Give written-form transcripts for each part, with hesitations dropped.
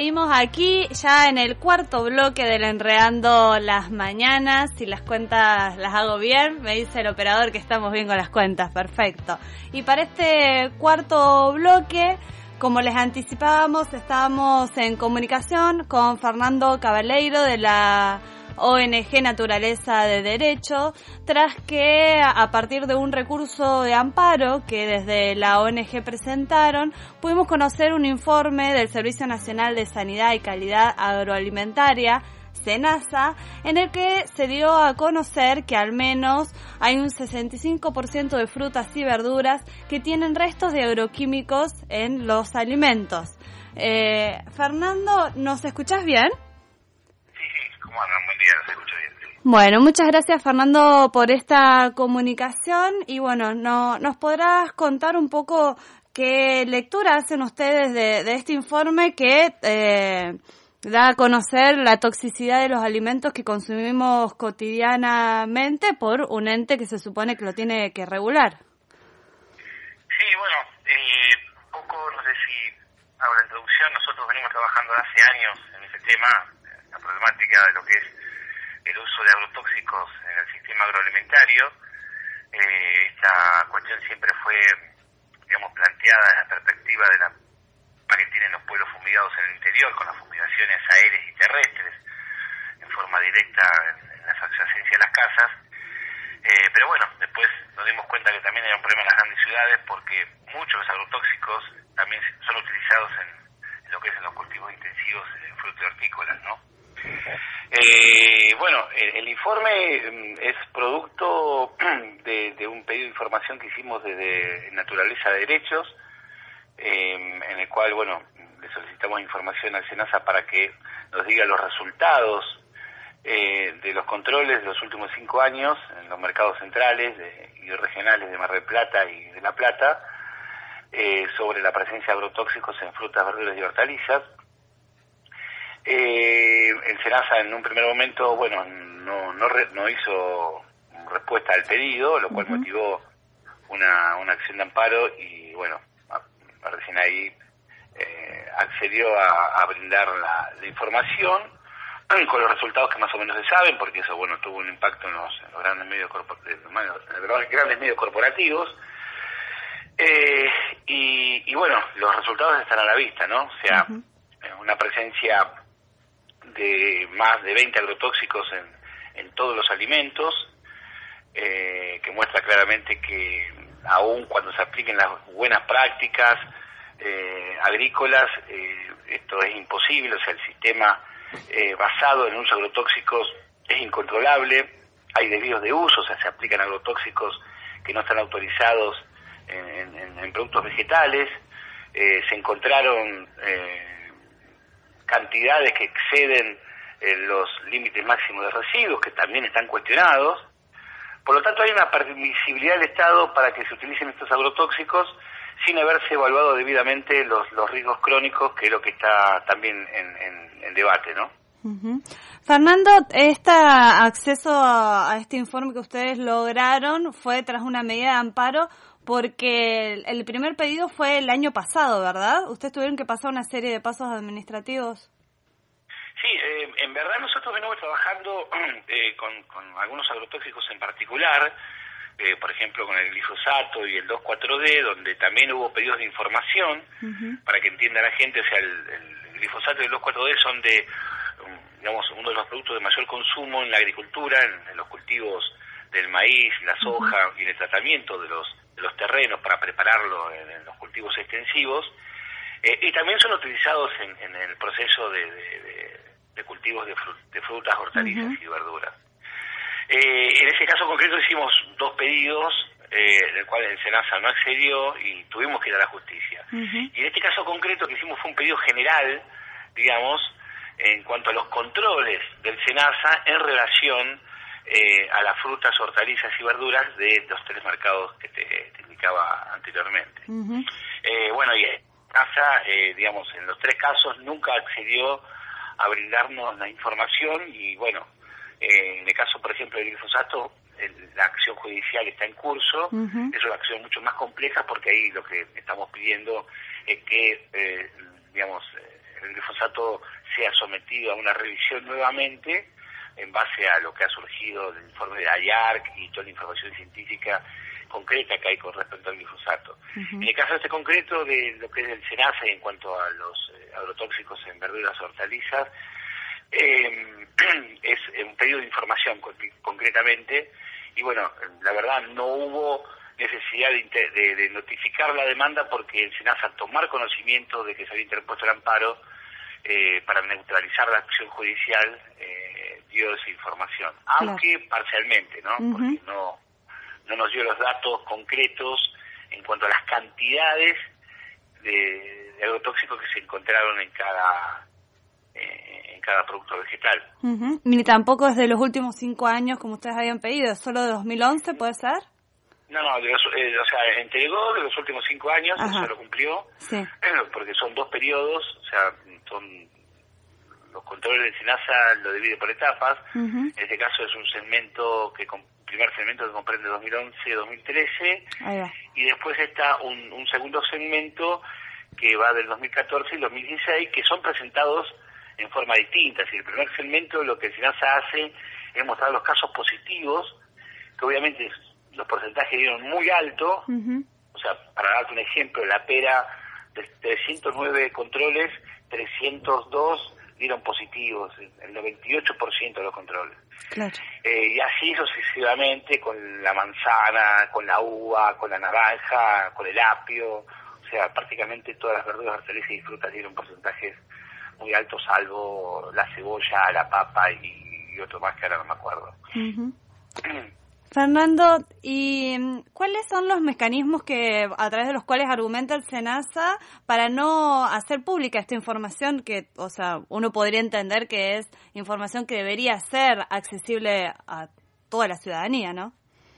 seguimos aquí ya en el cuarto bloque del Enredando las Mañanas. Si las cuentas las hago bien, me dice el operador que estamos bien con las cuentas, perfecto. Y para este cuarto bloque, como les anticipábamos, estábamos en comunicación con Fernando Cabaleiro de la ONG Naturaleza de Derecho, tras que a partir de un recurso de amparo que desde la ONG presentaron, pudimos conocer un informe del Servicio Nacional de Sanidad y Calidad Agroalimentaria, SENASA, en el que se dio a conocer que al menos hay un 65% de frutas y verduras que tienen restos de agroquímicos en los alimentos. Fernando, ¿nos escuchás bien? ¿Cómo andan? Buen día, se escucha bien. Sí. Bueno, muchas gracias, Fernando, por esta comunicación y bueno, ¿nos podrás contar un poco qué lectura hacen ustedes de este informe que da a conocer la toxicidad de los alimentos que consumimos cotidianamente por un ente que se supone que lo tiene que regular? Sí, bueno, poco, no sé si hago la introducción, nosotros venimos trabajando hace años en este tema, la problemática de lo que es el uso de agrotóxicos en el sistema agroalimentario. Esta cuestión siempre fue, digamos, planteada desde la perspectiva de la que tienen los pueblos fumigados en el interior, con las fumigaciones aéreas y terrestres, en forma directa en la adyacencia de las casas. Pero bueno, después nos dimos cuenta que también era un problema en las grandes ciudades porque muchos de los agrotóxicos también son utilizados en lo que es en los cultivos intensivos de frutas y hortícolas, ¿no? Bueno, el informe es producto de un pedido de información que hicimos desde Naturaleza de Derechos, en el cual, bueno, le solicitamos información al SENASA para que nos diga los resultados de los controles de los últimos 5 años en los mercados centrales y regionales de Mar del Plata y de La Plata, sobre la presencia de agrotóxicos en frutas, verduras y hortalizas. El SENASA en un primer momento, bueno, no hizo respuesta al pedido, lo cual motivó una acción de amparo y, bueno, recién ahí accedió a brindar la información con los resultados que más o menos se saben, porque eso, bueno, tuvo un impacto en los grandes medios corporativos. Y bueno, los resultados están a la vista, ¿no? O sea, una presencia de más de 20 agrotóxicos en todos los alimentos, que muestra claramente que aún cuando se apliquen las buenas prácticas agrícolas, esto es imposible. O sea, el sistema basado en uso de agrotóxicos es incontrolable, hay desvíos de uso, o sea, se aplican agrotóxicos que no están autorizados en productos vegetales, se encontraron cantidades que exceden los límites máximos de residuos, que también están cuestionados. Por lo tanto, hay una permisibilidad del Estado para que se utilicen estos agrotóxicos sin haberse evaluado debidamente los riesgos crónicos, que es lo que está también en debate, ¿no? Fernando, este acceso a este informe que ustedes lograron fue tras una medida de amparo, porque el primer pedido fue el año pasado, ¿verdad? Ustedes tuvieron que pasar una serie de pasos administrativos. Sí, en verdad nosotros venimos trabajando con algunos agrotóxicos en particular, por ejemplo con el glifosato y el 2,4-D, donde también hubo pedidos de información, para que entienda la gente. O sea, el glifosato y el 2,4-D son digamos, uno de los productos de mayor consumo en la agricultura, en los cultivos del maíz, la soja y en el tratamiento de los terrenos para prepararlo en los cultivos extensivos, y también son utilizados en el proceso de cultivos de frutas, hortalizas y verduras. En ese caso concreto hicimos 2 pedidos, en el cual el SENASA no accedió y tuvimos que ir a la justicia. Y en este caso concreto que hicimos fue un pedido general, digamos, en cuanto a los controles del SENASA en relación a las frutas, hortalizas y verduras de los 3 mercados que te indicaba anteriormente. Bueno, y SENASA, digamos, en los 3 casos nunca accedió a brindarnos la información y, bueno, en el caso, por ejemplo, del glifosato, la acción judicial está en curso. Es una acción mucho más compleja porque ahí lo que estamos pidiendo es que, digamos, el glifosato sea sometido a una revisión nuevamente en base a lo que ha surgido del informe de IARC y toda la información científica concreta que hay con respecto al glifosato. En el caso este concreto de lo que es el SENASA en cuanto a los agrotóxicos en verduras y hortalizas, es un pedido de información concretamente, y bueno, la verdad no hubo necesidad de notificar la demanda porque el SENASA, al tomar conocimiento de que se había interpuesto el amparo para neutralizar la acción judicial, dio esa información, aunque parcialmente, ¿no? Porque no nos dio los datos concretos en cuanto a las cantidades de agrotóxicos que se encontraron en cada producto vegetal. Ni tampoco desde los últimos 5 años como ustedes habían pedido, solo de 2011, ¿puede ser? No, o sea, entregó de los últimos 5 años, eso lo cumplió, porque son 2 periodos, o sea, son los controles de SENASA lo divide por etapas. En este caso es un segmento primer segmento que comprende 2011-2013, y después está un segundo segmento que va del 2014 y 2016, que son presentados en forma distinta. Si el primer segmento, lo que SENASA hace es mostrar los casos positivos, que obviamente los porcentajes dieron muy alto. O sea, para darte un ejemplo, la pera, de 309 controles, 302 dieron positivos, el 98% de los controles. Claro. Y así sucesivamente con la manzana, con la uva, con la naranja, con el apio. O sea, prácticamente todas las verduras, hortalizas y frutas dieron porcentajes muy altos, salvo la cebolla, la papa y otro más que ahora no me acuerdo. Fernando, ¿y cuáles son los mecanismos a través de los cuales argumenta el SENASA para no hacer pública esta información que, o sea, uno podría entender que es información que debería ser accesible a toda la ciudadanía, ¿no?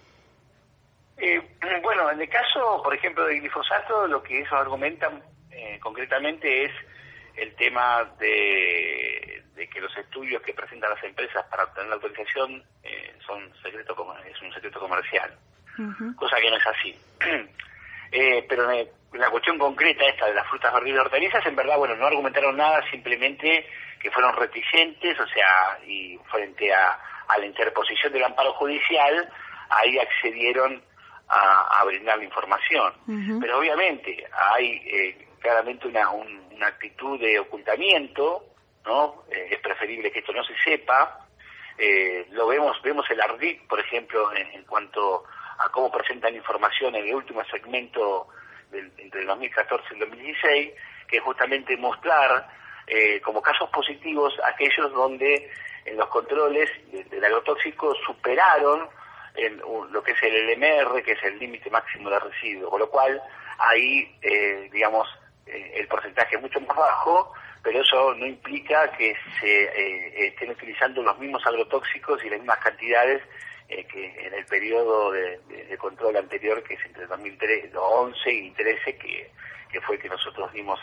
Bueno, en el caso, por ejemplo, del glifosato, lo que ellos argumentan concretamente es el tema de que los estudios que presentan las empresas para obtener la autorización es un secreto comercial, cosa que no es así. Pero en la cuestión concreta esta de las frutas, verduras y hortalizas, en verdad, bueno, no argumentaron nada, simplemente que fueron reticentes, o sea, y frente a la interposición del amparo judicial, ahí accedieron a brindar la información. Pero obviamente hay claramente una actitud de ocultamiento, ¿no? Es preferible que esto no se sepa. Vemos el ARDIC, por ejemplo, en cuanto a cómo presentan información en el último segmento entre el 2014 y el 2016, que es justamente mostrar como casos positivos aquellos donde en los controles del agrotóxico superaron lo que es el LMR, que es el límite máximo de residuos, con lo cual ahí, el porcentaje es mucho más bajo, pero eso no implica que se estén utilizando los mismos agrotóxicos y las mismas cantidades que en el periodo de control anterior, que es entre 2011 y 2013, que fue el que nosotros dimos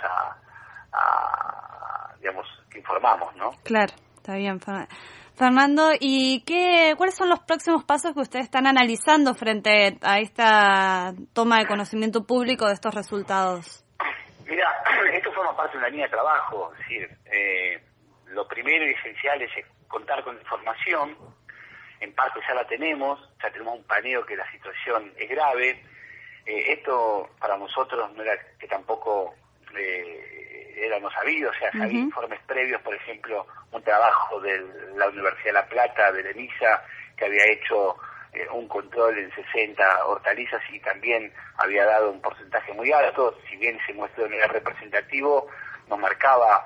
que informamos, ¿no? Claro, está bien, Fernando, ¿y cuáles son los próximos pasos que ustedes están analizando frente a esta toma de conocimiento público de estos resultados? Mira, esto forma parte de una línea de trabajo, es decir, lo primero y esencial es contar con información, en parte ya la tenemos, ya tenemos un paneo que la situación es grave. Esto para nosotros no era que tampoco éramos sabidos, o sea, había informes previos, por ejemplo, un trabajo de la Universidad de La Plata, de la ENISA, que había hecho un control en 60 hortalizas y también había dado un porcentaje muy alto. Si bien ese muestreo no era representativo, nos marcaba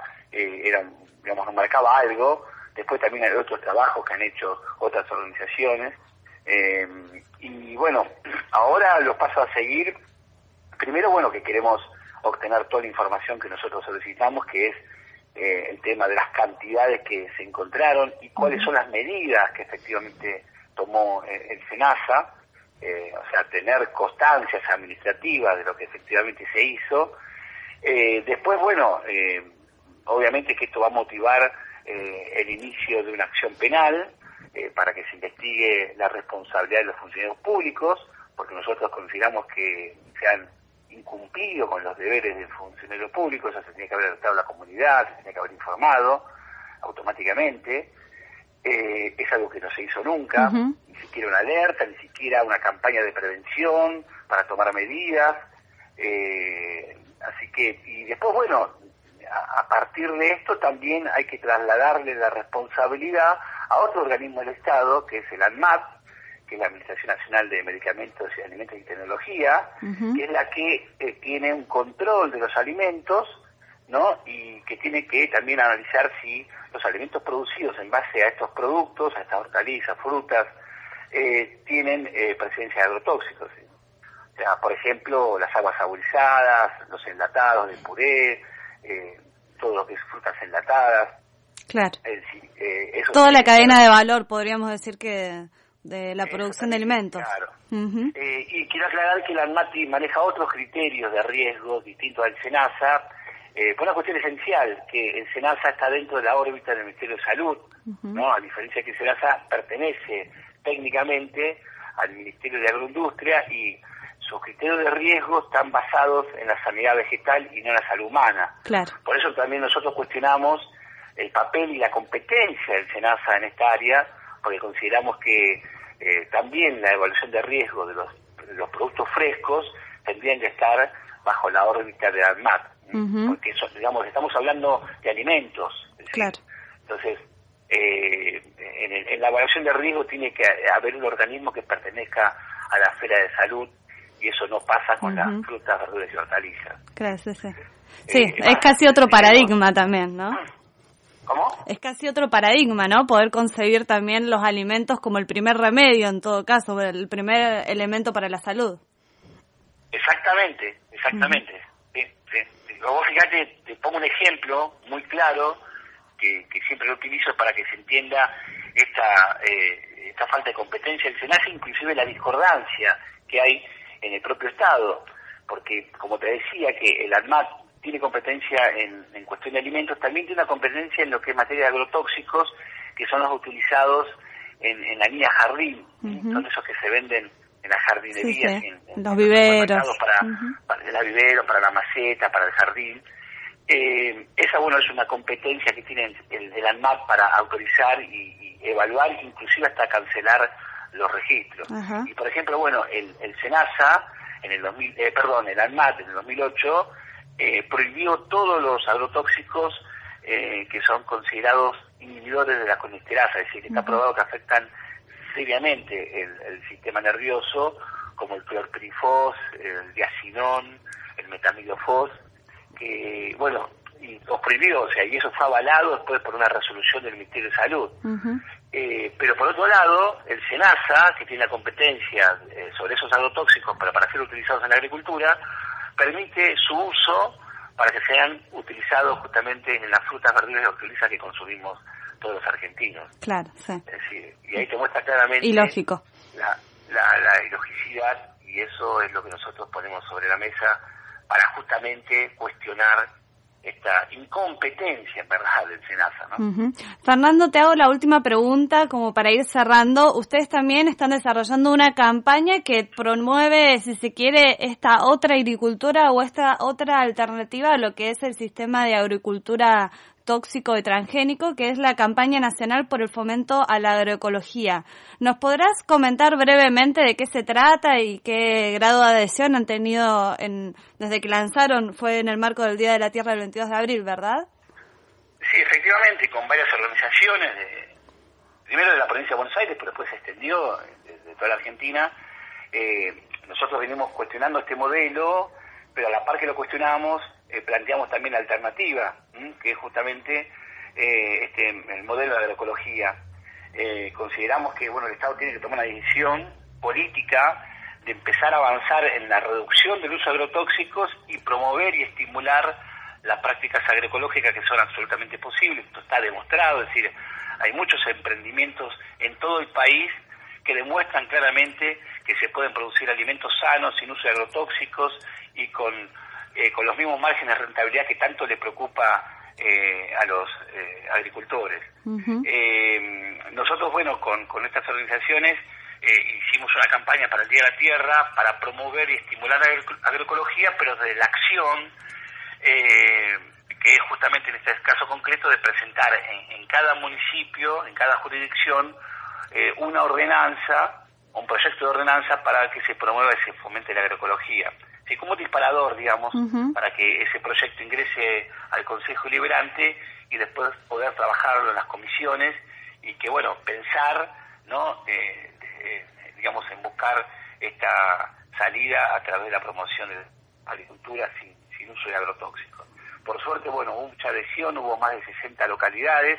algo. Después también hay otros trabajos que han hecho otras organizaciones. Y bueno, ahora los pasos a seguir, primero, bueno, que queremos obtener toda la información que nosotros solicitamos, que es el tema de las cantidades que se encontraron y cuáles son las medidas que efectivamente tomó el SENASA, o sea, tener constancias administrativas de lo que efectivamente se hizo. Después, bueno, obviamente que esto va a motivar el inicio de una acción penal para que se investigue la responsabilidad de los funcionarios públicos, porque nosotros consideramos que se han incumplido con los deberes del funcionario público, eso se tenía que haber alertado a la comunidad, se tenía que haber informado automáticamente. Es algo que no se hizo nunca, ni siquiera una alerta, ni siquiera una campaña de prevención para tomar medidas. Así que, y después, bueno, a partir de esto también hay que trasladarle la responsabilidad a otro organismo del Estado, que es el ANMAT, que es la Administración Nacional de Medicamentos y Alimentos y Tecnología, que es la que tiene un control de los alimentos, ¿no? Y que tiene que también analizar si los alimentos producidos en base a estos productos, a estas hortalizas, frutas, tienen presencia de agrotóxicos. ¿Sí? O sea, por ejemplo, las aguas saborizadas, los enlatados de puré, todo lo que es frutas enlatadas. Claro. Eso toda la cadena de valor, podríamos decir, que de la producción de alimentos. Claro. Y quiero aclarar que la ANMAT maneja otros criterios de riesgo distintos al SENASA, por una cuestión esencial, que el SENASA está dentro de la órbita del Ministerio de Salud, ¿no? A diferencia que el SENASA pertenece técnicamente al Ministerio de Agroindustria y sus criterios de riesgo están basados en la sanidad vegetal y no en la salud humana. Claro. Por eso también nosotros cuestionamos el papel y la competencia del SENASA en esta área, porque consideramos que también la evaluación de riesgo de los productos frescos tendrían que estar bajo la órbita de ANMAT. Porque eso, digamos, estamos hablando de alimentos. ¿Sí? Claro. Entonces, en la evaluación de riesgo tiene que haber un organismo que pertenezca a la esfera de salud, y eso no pasa con las frutas, verduras y hortalizas. Claro, sí, es casi otro paradigma también, ¿no? ¿Cómo? Es casi otro paradigma, ¿no? Poder concebir también los alimentos como el primer remedio, en todo caso, el primer elemento para la salud. Exactamente. Vos fíjate, te pongo un ejemplo muy claro que siempre lo utilizo para que se entienda esta falta de competencia del SENASA, inclusive la discordancia que hay en el propio Estado, porque como te decía que el ANMAT tiene competencia en cuestión de alimentos, también tiene una competencia en lo que es materia de agrotóxicos, que son los utilizados en la línea jardín, son esos que se venden en las jardinerías, en los viveros, para el vivero, para la maceta, para el jardín. Esa, bueno, es una competencia que tiene el ANMAT para autorizar y evaluar, inclusive hasta cancelar los registros. Y por ejemplo, bueno, el SENASA el ANMAT en el 2008 prohibió todos los agrotóxicos que son considerados inhibidores de la colesterasa, es decir, que está probado que afectan seriamente el sistema nervioso, como el clorpirifos, el diacinón, el metamidofos, que, bueno, y los prohibió, o sea, y eso fue avalado después por una resolución del Ministerio de Salud. Pero por otro lado, el SENASA, que tiene la competencia sobre esos agrotóxicos para ser utilizados en la agricultura, permite su uso para que sean utilizados justamente en las frutas, verduras y hortalizas que consumimos todos los argentinos. Claro, sí. Es decir, y ahí te muestra claramente ilógico la ilogicidad, y eso es lo que nosotros ponemos sobre la mesa para justamente cuestionar esta incompetencia, en verdad, del SENASA, ¿no? Fernando, te hago la última pregunta como para ir cerrando. Ustedes también están desarrollando una campaña que promueve, si se quiere, esta otra agricultura o esta otra alternativa a lo que es el sistema de agricultura tóxico y transgénico, que es la campaña nacional por el fomento a la agroecología. ¿Nos podrás comentar brevemente de qué se trata y qué grado de adhesión han tenido desde que lanzaron? Fue en el marco del Día de la Tierra el 22 de abril, ¿verdad? Sí, efectivamente, con varias organizaciones, primero de la provincia de Buenos Aires, pero después se extendió de toda la Argentina. Nosotros venimos cuestionando este modelo, pero a la par que lo cuestionamos, planteamos también la alternativa, que es justamente el modelo de agroecología. Consideramos que, bueno, el Estado tiene que tomar una decisión política de empezar a avanzar en la reducción del uso de agrotóxicos y promover y estimular las prácticas agroecológicas que son absolutamente posibles. Esto está demostrado, es decir, hay muchos emprendimientos en todo el país que demuestran claramente que se pueden producir alimentos sanos, sin uso de agrotóxicos y con los mismos márgenes de rentabilidad que tanto le preocupa a los agricultores. Nosotros, bueno, con estas organizaciones hicimos una campaña para el Día de la Tierra para promover y estimular la agroecología, pero desde la acción, que es justamente en este caso concreto de presentar en cada municipio, en cada jurisdicción, una ordenanza, un proyecto de ordenanza para que se promueva y se fomente la agroecología. Sí, como disparador, digamos, para que ese proyecto ingrese al Consejo Deliberante y después poder trabajarlo en las comisiones y que, bueno, pensar, ¿no?, digamos, en buscar esta salida a través de la promoción de la agricultura sin uso de agrotóxicos. Por suerte, bueno, hubo mucha adhesión, hubo más de 60 localidades,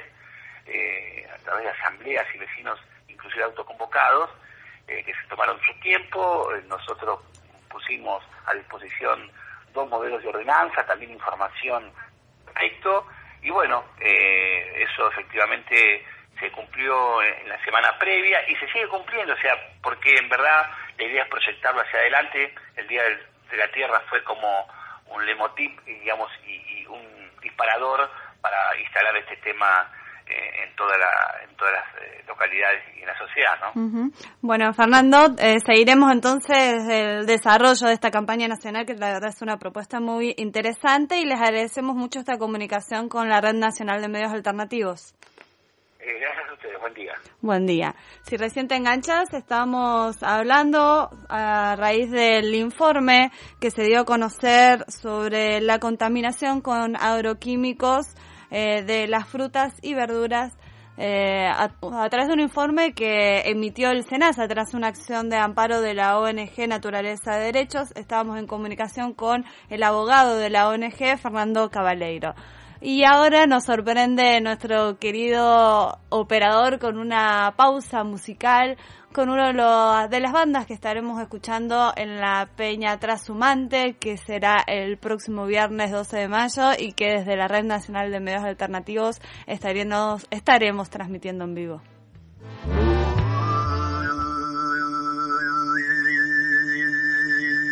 a través de asambleas y vecinos, inclusive autoconvocados, que se tomaron su tiempo. Nosotros pusimos a disposición 2 modelos de ordenanza, también información respecto, y bueno, eso efectivamente se cumplió en la semana previa y se sigue cumpliendo, o sea, porque en verdad la idea es proyectarlo hacia adelante. El Día de la Tierra fue como un leitmotiv, digamos, y un disparador para instalar este tema en todas las localidades y en la sociedad, ¿no? Bueno, Fernando, seguiremos entonces el desarrollo de esta campaña nacional, que la verdad es una propuesta muy interesante, y les agradecemos mucho esta comunicación con la Red Nacional de Medios Alternativos. Gracias a ustedes, buen día. Buen día. Si recién te enganchas, estamos hablando a raíz del informe que se dio a conocer sobre la contaminación con agroquímicos de las frutas y verduras a través de un informe que emitió el SENASA tras una acción de amparo de la ONG Naturaleza de Derechos. Estábamos en comunicación con el abogado de la ONG, Fernando Cabaleiro. Y ahora nos sorprende nuestro querido operador con una pausa musical, con uno de las bandas que estaremos escuchando en la Peña Trashumante, que será el próximo viernes 12 de mayo y que desde la Red Nacional de Medios Alternativos estaremos transmitiendo en vivo.